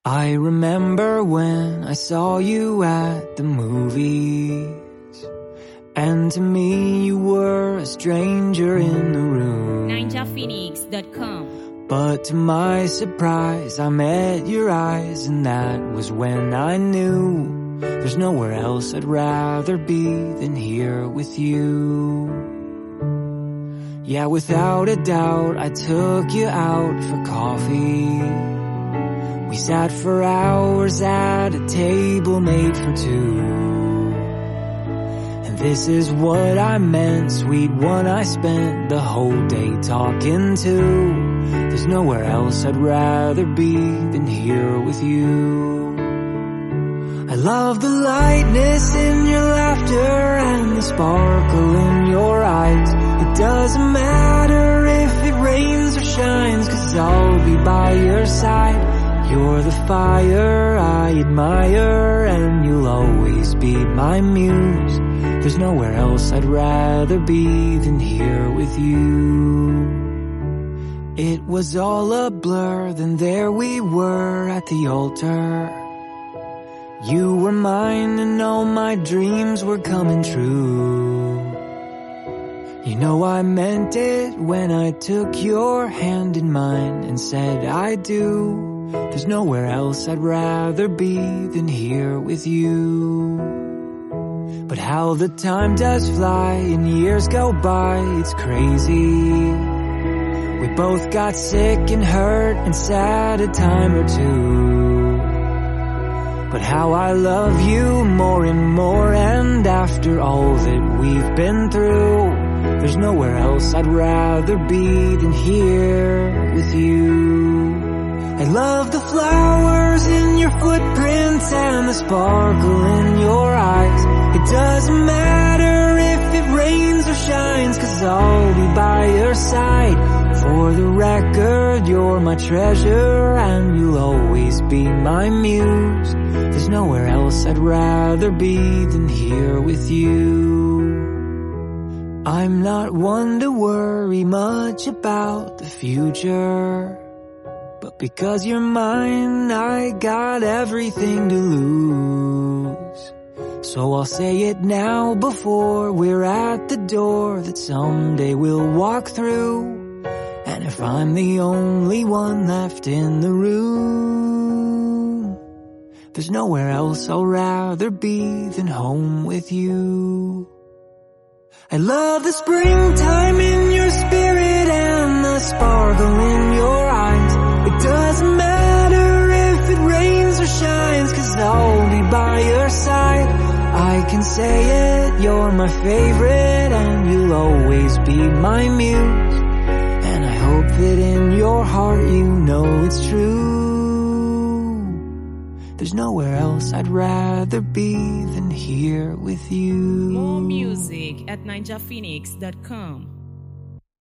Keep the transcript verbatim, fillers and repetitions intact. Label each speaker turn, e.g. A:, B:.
A: I remember when I saw you at the movies, and to me you were a stranger in the room.
B: ninja phoenix dot com.
A: But to my surprise, I met your eyes, and that was when I knew there's nowhere else I'd rather be than here with you. Yeah, without a doubt, I took you out for coffee. We sat for hours at a table made for two. And this is what I meant, sweet one, I spent the whole day talking to. There's nowhere else I'd rather be than here with you. I love the lightness in your laughter and the sparkle in your eyes. It doesn't matter if it rains or shines, 'cause I'll be by your side. You're the fire I admire, and you'll always be my muse. There's nowhere else I'd rather be than here with you. It was all a blur, then there we were at the altar. You were mine and all my dreams were coming true. You know I meant it when I took your hand in mine and said I do. There's nowhere else I'd rather be than here with you. But how the time does fly and years go by, it's crazy. We both got sick and hurt and sad a time or two. But how I love you more and more, and after all that we've been through, there's nowhere else I'd rather be than here with you. I love the flowers in your footprints and the sparkle in your eyes. It doesn't matter if it rains or shines, 'cause I'll be by your side. For the record, you're my treasure, and you'll always be my muse. There's nowhere else I'd rather be than here with you. I'm not one to worry much about the future, but because you're mine, I got everything to lose. So I'll say it now before we're at the door that someday we'll walk through. And if I'm the only one left in the room, there's nowhere else I'll rather be than home with you. I love the springtime in your spirit and the sparkle in your eyes. It doesn't matter if it rains or shines, 'cause I'll be by your side. I can say it, you're my favorite, and you'll always be my muse. And I hope that in your heart you know it's true. There's nowhere else I'd rather be than here with you.
B: More music at ninja phoenix dot com.